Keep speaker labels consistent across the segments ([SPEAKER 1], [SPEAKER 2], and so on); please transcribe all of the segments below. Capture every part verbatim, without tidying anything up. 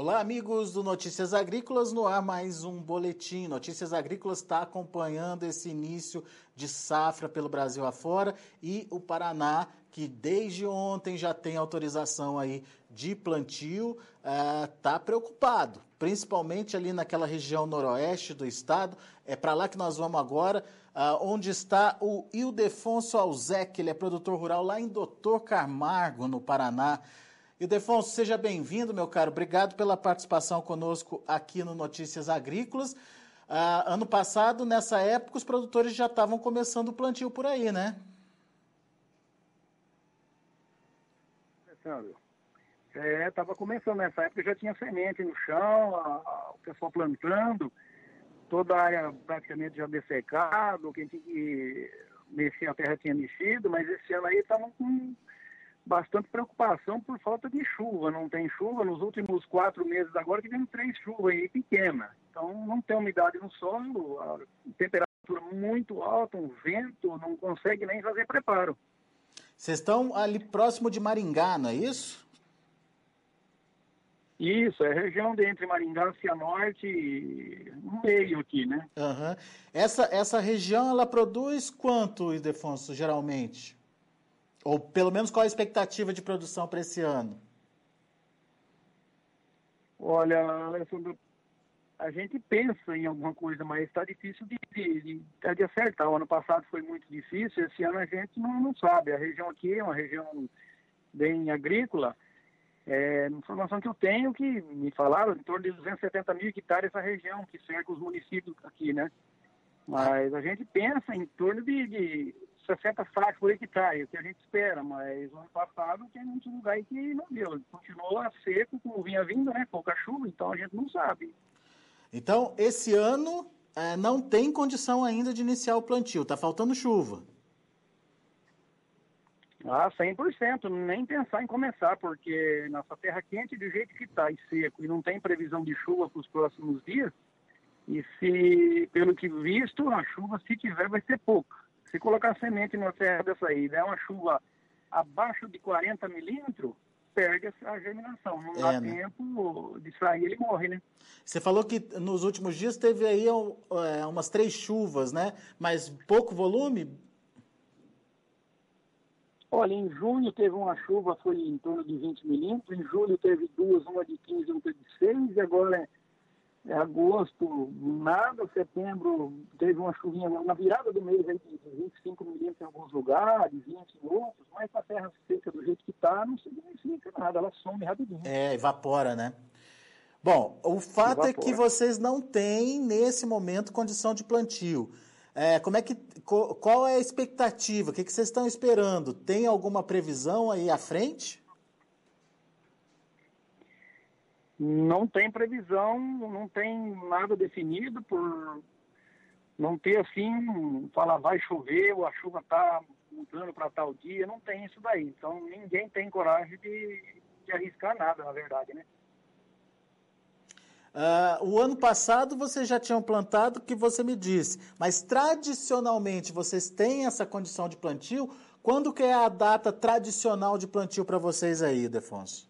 [SPEAKER 1] Olá, amigos do Notícias Agrícolas, no ar mais um boletim. Notícias Agrícolas está acompanhando esse início de safra pelo Brasil afora e o Paraná, que desde ontem já tem autorização aí de plantio, está uh, preocupado, principalmente ali naquela região noroeste do estado. É para lá que nós vamos agora, uh, onde está o Ildefonso Alzec, ele é produtor rural lá em Doutor Camargo, no Paraná. Ildefonso, seja bem-vindo, meu caro. Obrigado pela participação conosco aqui no Notícias Agrícolas. Ah, ano passado, nessa época, os produtores já estavam começando o plantio por aí, né?
[SPEAKER 2] Começando. É, estava começando nessa época, já tinha semente no chão, a, a, o pessoal plantando, toda a área praticamente já dessecado, quem tinha que mexer a terra tinha mexido, mas esse ano aí estavam com bastante preocupação por falta de chuva. Não tem chuva nos últimos quatro meses agora, que tem três chuvas aí pequenas. Então não tem umidade no solo, a temperatura muito alta, um vento, não consegue nem fazer preparo.
[SPEAKER 1] Vocês estão ali próximo de Maringá, não é isso?
[SPEAKER 2] Isso, é região de entre Maringá, Cianorte e no meio aqui, né?
[SPEAKER 1] Uhum. Essa, essa região, ela produz quanto, Ildefonso, geralmente? Ou pelo menos qual a expectativa de produção para esse ano?
[SPEAKER 2] Olha, Alessandro, a gente pensa em alguma coisa, mas está difícil de, de, de, de acertar. O ano passado foi muito difícil, esse ano a gente não, não sabe. A região aqui é uma região bem agrícola. É, informação que eu tenho, que me falaram, em torno de duzentos e setenta mil hectares essa região, que cerca os municípios aqui, né? Mas a gente pensa em torno de, de sessenta sacos por hectare, o que a gente espera, mas no ano passado tem muitos lugares que não deu. Continua seco, como vinha vindo, né? Pouca chuva, então a gente não sabe.
[SPEAKER 1] Então, esse ano é, não tem condição ainda de iniciar o plantio, está faltando chuva.
[SPEAKER 2] Ah, cem por cento, nem pensar em começar, porque nossa terra quente do jeito que está e seco, e não tem previsão de chuva para os próximos dias, e se, pelo que visto, a chuva, se tiver, vai ser pouca. Se colocar semente numa terra dessa aí, der uma chuva abaixo de quarenta milímetros, perde a germinação. Não dá
[SPEAKER 1] É, né?
[SPEAKER 2] tempo de sair, ele morre, né?
[SPEAKER 1] Você falou que nos últimos dias teve aí é, umas três chuvas, né? Mas pouco volume?
[SPEAKER 2] Olha, em junho teve uma chuva, foi em torno de vinte milímetros. Em julho teve duas, uma de quinze e outra de seis. E agora é agosto, nada. Setembro teve uma chuvinha na virada do mês aí de vinte e cinco milímetros em alguns lugares, vinte em outros. Mas a terra seca do jeito que está não significa nada, ela some rapidinho.
[SPEAKER 1] É, evapora, né? Bom, o fato
[SPEAKER 2] Evapora.
[SPEAKER 1] é que vocês não têm, nesse momento, condição de plantio. É, como é que, qual é a expectativa? O que, que vocês estão esperando? Tem alguma previsão aí à frente?
[SPEAKER 2] Não tem previsão, não tem nada definido, por não ter assim, falar vai chover, ou a chuva está mudando para tal dia, não tem isso daí. Então ninguém tem coragem de, de arriscar nada, na verdade, né?
[SPEAKER 1] Uh, o ano passado vocês já tinham plantado, que você me disse, mas tradicionalmente vocês têm essa condição de plantio? Quando que é a data tradicional de plantio para vocês aí, Ildefonso?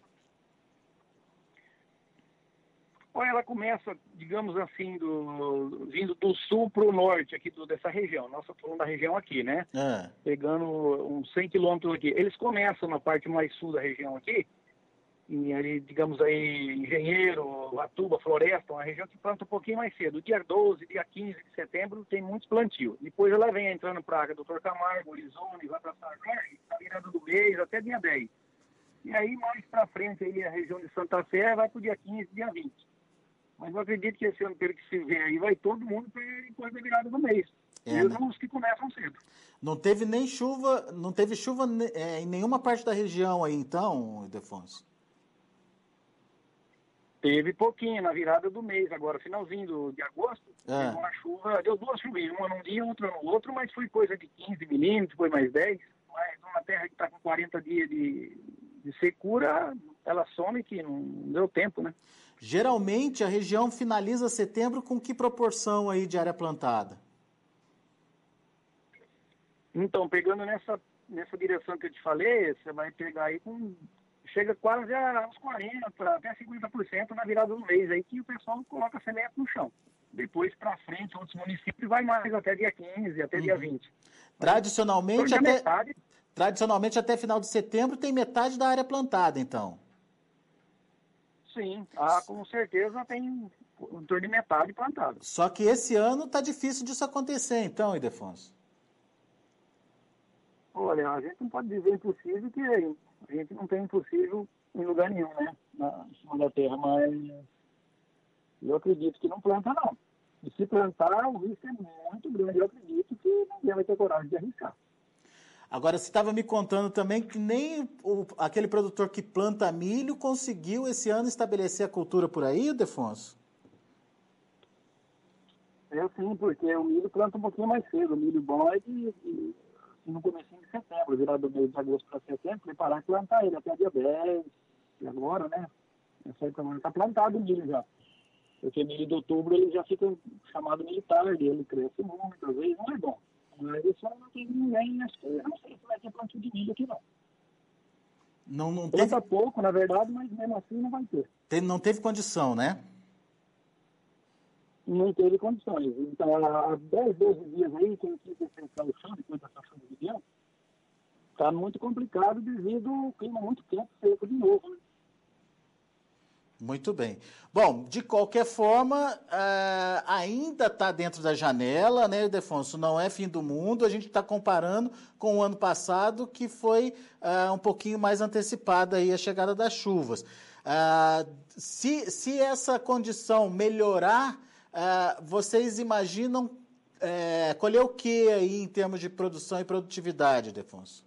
[SPEAKER 2] Olha, ela começa, digamos assim, do, vindo do sul para o norte aqui do, dessa região. Nós estamos falando da região aqui, né?
[SPEAKER 1] É.
[SPEAKER 2] Pegando uns cem quilômetros aqui. Eles começam na parte mais sul da região aqui, e ali, digamos aí, Engenheiro, Atuba, Floresta, uma região que planta um pouquinho mais cedo. Dia doze, dia quinze de setembro tem muitos plantios. Depois ela vem entrando para Doutor Camargo, Horizonte, vai para São Jorge, tá virando do mês até dia dez. E aí mais para frente aí a região de Santa Fé vai para o dia quinze, dia vinte. Mas eu acredito que esse ano, pelo que se vê aí, vai todo mundo depois da virada do mês.
[SPEAKER 1] É,
[SPEAKER 2] mesmo
[SPEAKER 1] né?
[SPEAKER 2] os que começam cedo.
[SPEAKER 1] Não teve nem chuva, não teve chuva é, em nenhuma parte da região aí então, Ildefonso?
[SPEAKER 2] Teve pouquinho na virada do mês, agora, finalzinho do, de agosto,
[SPEAKER 1] É.
[SPEAKER 2] teve uma chuva, deu duas chuvinhas, uma num dia, outra no outro, mas foi coisa de quinze milímetros, depois mais dez. Mas uma terra que está com quarenta dias de, de secura, ela some que não deu tempo, né?
[SPEAKER 1] Geralmente a região finaliza setembro com que proporção aí de área plantada?
[SPEAKER 2] Então, pegando nessa, nessa direção que eu te falei, você vai pegar aí com chega quase a uns quarenta por cento, até cinquenta por cento na virada do mês, aí que o pessoal coloca semente no chão. Depois para frente, outros municípios vai mais até dia quinze, até uhum. dia vinte.
[SPEAKER 1] Tradicionalmente até, metade, tradicionalmente até final de setembro tem metade da área plantada, então.
[SPEAKER 2] Sim, ah, com certeza tem em torno de metade plantado.
[SPEAKER 1] Só que esse ano está difícil disso acontecer, então, Ildefonso.
[SPEAKER 2] Olha, a gente não pode dizer impossível, que a gente não tem impossível em lugar nenhum, né? Na cima da terra, mas eu acredito que não planta, não. E se plantar, o risco é muito grande. Eu acredito que ninguém vai ter coragem de arriscar.
[SPEAKER 1] Agora, você estava me contando também que nem o, aquele produtor que planta milho conseguiu esse ano estabelecer a cultura por aí, Ildefonso?
[SPEAKER 2] É sim, porque o milho planta um pouquinho mais cedo. O milho bom é de, de, no comecinho de setembro, virar do mês de agosto para setembro, preparar e plantar ele até dia dez. E agora, né? Essa época está plantado o milho já. Porque milho de outubro ele já fica chamado milho tarde, ele cresce muito, às vezes não é bom. Mas isso não tem ninguém, acho que eu não sei se vai ter plantio de milho aqui não.
[SPEAKER 1] Não, não
[SPEAKER 2] Planta
[SPEAKER 1] teve...
[SPEAKER 2] pouco, na verdade, mas mesmo assim não vai ter.
[SPEAKER 1] Tem, não teve condição, né?
[SPEAKER 2] Não teve condições. Então, há dez, doze dias aí, quem quis defensar o chão, depois dessa chuva de dia, está muito complicado devido ao clima muito quente, seco de novo, né?
[SPEAKER 1] Muito bem. Bom, de qualquer forma, uh, ainda está dentro da janela, né, Ildefonso? Não é fim do mundo. A gente está comparando com o ano passado, que foi uh, um pouquinho mais antecipada aí a chegada das chuvas. Uh, se, se essa condição melhorar, uh, vocês imaginam uh, colher o que aí em termos de produção e produtividade, Ildefonso?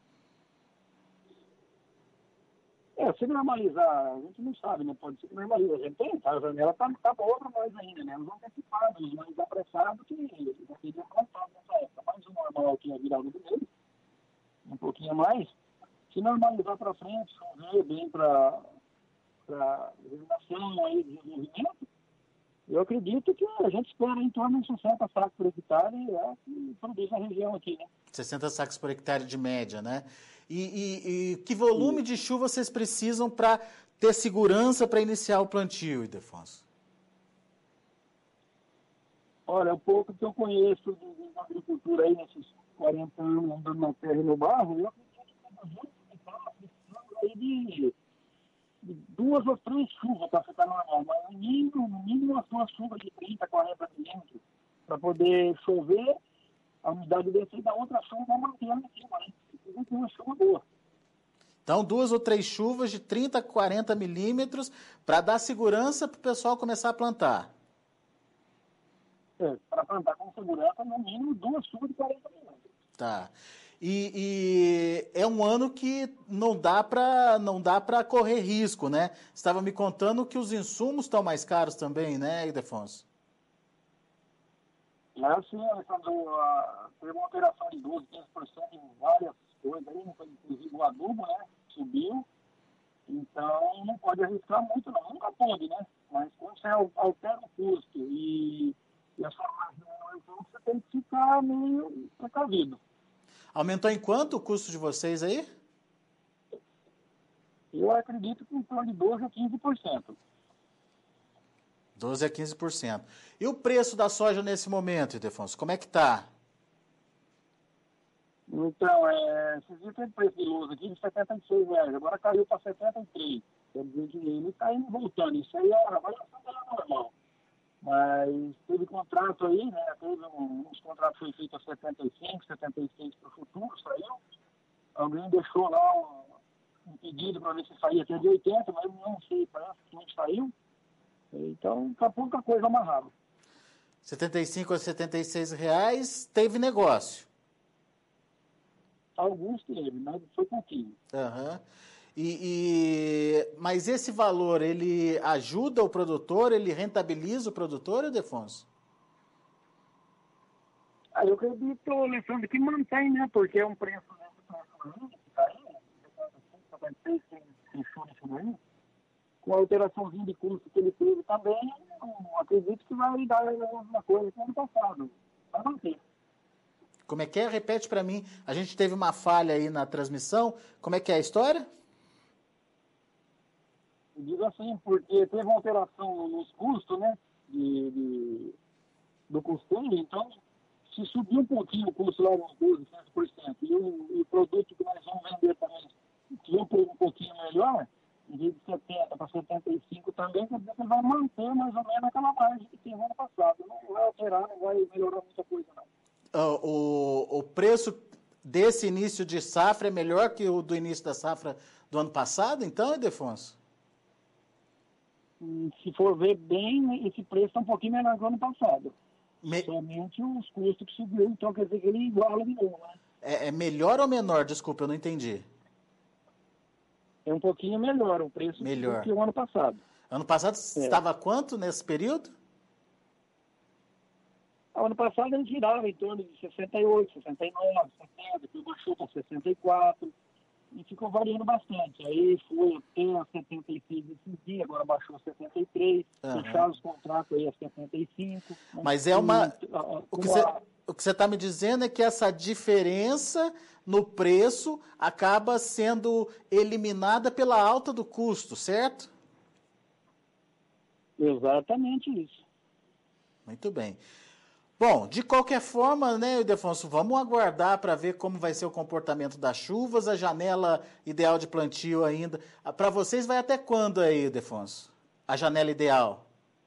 [SPEAKER 2] É, se normalizar, a gente não sabe, né? Pode ser que normaliza. A gente tem, a janela está tá boa para nós ainda, né? Os antecipados, mais apressados que já teriam plantado nessa época. Mais o normal que é a virada do mês, um pouquinho mais. Se normalizar para frente, chover bem para a germinação aí, desenvolvimento, eu acredito que a gente espera em torno de sessenta sacos por hectare, é que produz na região aqui, né?
[SPEAKER 1] sessenta sacos por hectare de média, né? E, e, e que volume de chuva vocês precisam para ter segurança para iniciar o plantio, Ildefonso?
[SPEAKER 2] Olha, o pouco que eu conheço de, de agricultura aí, nesses quarenta anos andando na terra e no barro, eu acredito que a gente está precisando aí de, de duas ou três chuvas para ficar normal, mas no mínimo, no mínimo umas duas chuvas de trinta, quarenta milímetros para poder chover, a umidade descer da outra chuva vai manter lá em cima, né? Precisa ter uma chuva boa.
[SPEAKER 1] Então, duas ou três chuvas de trinta, quarenta milímetros para dar segurança para o pessoal começar a plantar.
[SPEAKER 2] É, para plantar com segurança, no mínimo duas chuvas de quarenta milímetros.
[SPEAKER 1] Tá. E, e é um ano que não dá para não dá para correr risco, né? Você estava me contando que os insumos estão mais caros também, né, Ildefonso?
[SPEAKER 2] É assim, Alessandro, teve uma operação de doze, quinze por cento em várias coisas aí, inclusive o adubo, né? Subiu. Então não pode arriscar muito, não. Nunca pode, né? Mas quando você altera o custo e, e a sua margem não é você tem que ficar meio precavido.
[SPEAKER 1] Aumentou em quanto o custo de vocês aí?
[SPEAKER 2] Eu acredito que em torno de doze a quinze por cento.
[SPEAKER 1] doze a quinze por cento. E o preço da soja nesse momento, Ildefonso, como é que está?
[SPEAKER 2] Então, é, esses dias tem preço de luz aqui de setenta e seis reais, agora caiu para setenta e três. Quer dizer que ele está indo voltando. Isso aí é a variação dela normal. Mas teve contrato aí, né? Teve um, uns contratos foi feito a setenta e cinco, setenta e seis para o futuro, saiu. Alguém deixou lá um, um pedido para ver se saía até de oitenta, mas eu não sei, parece que não saiu. Então, está pouca coisa amarrada.
[SPEAKER 1] setenta e cinco a setenta e seis reais, teve negócio.
[SPEAKER 2] Alguns teve, mas foi pouquinho.
[SPEAKER 1] Uhum. E, e, mas esse valor, ele ajuda o produtor, ele rentabiliza o produtor, Ildefonso?
[SPEAKER 2] Ah, eu acredito, Alessandro, que mantém, né? Porque é um preço que está aí, setenta e seis, sem show nesse aí. Com a alteraçãozinha de custo que ele teve também, eu acredito que vai dar a mesma coisa que no ano passado. Vai manter.
[SPEAKER 1] Como é que é? Repete para mim. A gente teve uma falha aí na transmissão. Como é que é a história?
[SPEAKER 2] Digo assim, porque teve uma alteração nos custos, né? De, de, do custeio, então, se subir um pouquinho o custo lá nos doze por cento, e o, e o produto que nós vamos vender também, que eu um pouquinho melhor, em vez de setenta para setenta e cinco também, quer dizer que vai manter mais ou menos aquela margem que teve ano passado. Não vai alterar, não vai melhorar muita coisa, não.
[SPEAKER 1] O, o preço desse início de safra é melhor que o do início da safra do ano passado, então, Ildefonso?
[SPEAKER 2] Se for ver bem, esse preço está um pouquinho menor que o ano passado.
[SPEAKER 1] Me...
[SPEAKER 2] Somente os custos que subiu, então quer dizer que ele iguala de novo, né?
[SPEAKER 1] É, é melhor ou menor? Desculpa, eu não entendi.
[SPEAKER 2] É um pouquinho melhor o preço
[SPEAKER 1] melhor.
[SPEAKER 2] do que o ano passado.
[SPEAKER 1] Ano passado
[SPEAKER 2] é.
[SPEAKER 1] estava quanto nesse período?
[SPEAKER 2] Ano passado ele girava em torno de sessenta e oito, sessenta e nove, setenta, depois baixou para sessenta e quatro e ficou variando bastante. Aí foi até setenta e seis esses dias, agora baixou a setenta e três, uhum. Fecharam os contratos aí a setenta e cinco.
[SPEAKER 1] Mas é uma... E, a, a, o que você... O que você está me dizendo é que essa diferença no preço acaba sendo eliminada pela alta do custo, certo?
[SPEAKER 2] Exatamente isso.
[SPEAKER 1] Muito bem. Bom, de qualquer forma, né, Ildefonso, vamos aguardar para ver como vai ser o comportamento das chuvas, a janela ideal de plantio ainda. Para vocês vai até quando aí, Ildefonso? A janela ideal?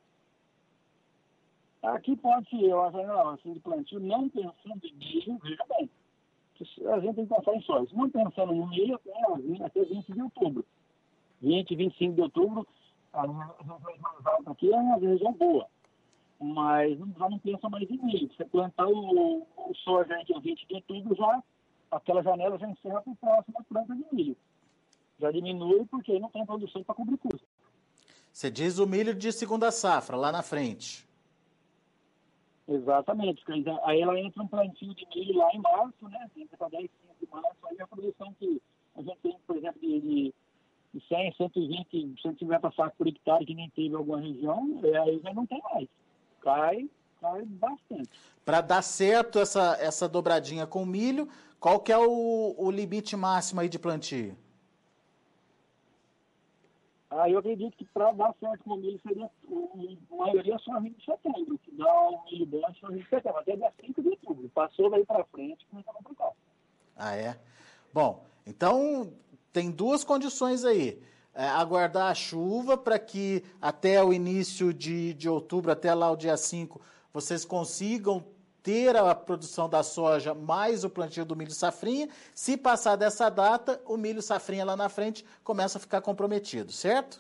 [SPEAKER 2] Aqui pode ser a janela assim, de plantio, não pensando em milho, veja bem. A gente tem que pensar em sóis. Não pensando em milho, até vinte de outubro. vinte, vinte e cinco de outubro, a região mais alta aqui é uma região boa. Mas já não pensa mais em milho. Você plantar o, o soja aqui em vinte de outubro, já, aquela janela já encerra para a próxima planta de milho. Já diminui porque aí não tem produção para cobrir custo.
[SPEAKER 1] Você diz o milho de segunda safra, lá na frente.
[SPEAKER 2] Exatamente. Aí ela entra um plantio de milho lá em março, né? Entra para dez, quinze de março, aí a produção que a gente tem, por exemplo, de, de, de cem, cento e vinte, cento e cinquenta sacos por hectare, que nem teve alguma região, aí já não tem mais. Cai, cai bastante.
[SPEAKER 1] Para dar certo essa, essa dobradinha com milho, qual que é o, o limite máximo aí de plantio?
[SPEAKER 2] Ah, eu acredito que para dar certo com o milho seria, a maioria só em setembro, que dá o milho bom só em setembro, até dia cinco de outubro. Passou daí para frente, começa a complicar.
[SPEAKER 1] Ah, é? Bom, então tem duas condições aí. É, aguardar a chuva para que até o início de, de outubro, até lá o dia cinco, vocês consigam ter a produção da soja mais o plantio do milho safrinha. Se passar dessa data, o milho safrinha lá na frente começa a ficar comprometido, certo?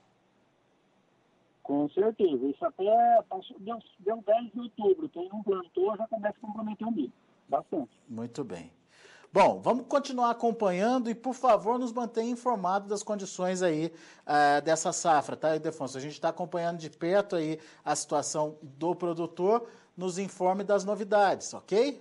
[SPEAKER 2] Com certeza. Isso até passou, deu, deu dez de outubro. Quem não plantou já começa a comprometer o milho. Bastante.
[SPEAKER 1] Muito bem. Bom, vamos continuar acompanhando e, por favor, nos mantenha informado das condições aí uh, dessa safra, tá, Ildefonso? A gente está acompanhando de perto aí a situação do produtor, nos informe das novidades, ok?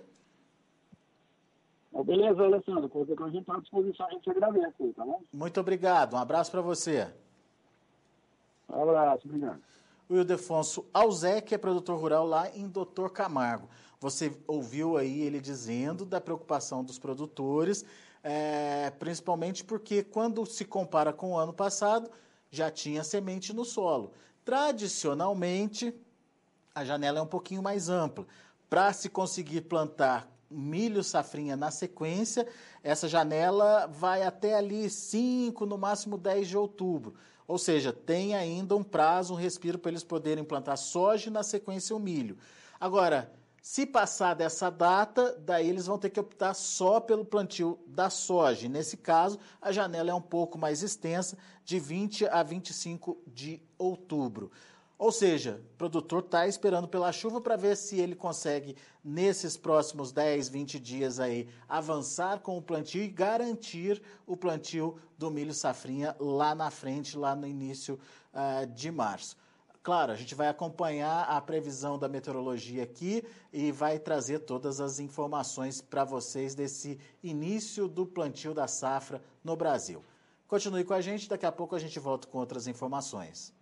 [SPEAKER 2] Beleza, Alessandro. Coisa que a gente está à disposição, a gente agradece, tá bom?
[SPEAKER 1] Muito obrigado. Um abraço para você.
[SPEAKER 2] Um abraço, obrigado.
[SPEAKER 1] O Ildefonso Alzec é produtor rural lá em Doutor Camargo. Você ouviu aí ele dizendo da preocupação dos produtores, é, principalmente porque quando se compara com o ano passado, já tinha semente no solo. Tradicionalmente, a janela é um pouquinho mais ampla. Para se conseguir plantar milho safrinha na sequência, essa janela vai até ali cinco, no máximo dez de outubro. Ou seja, tem ainda um prazo, um respiro para eles poderem plantar soja e na sequência o milho. Agora, se passar dessa data, daí eles vão ter que optar só pelo plantio da soja. Nesse caso, a janela é um pouco mais extensa, de vinte a vinte e cinco de outubro. Ou seja, o produtor está esperando pela chuva para ver se ele consegue, nesses próximos dez, vinte dias aí, avançar com o plantio e garantir o plantio do milho safrinha lá na frente, lá no início uh, de março. Claro, a gente vai acompanhar a previsão da meteorologia aqui e vai trazer todas as informações para vocês desse início do plantio da safra no Brasil. Continue com a gente, daqui a pouco a gente volta com outras informações.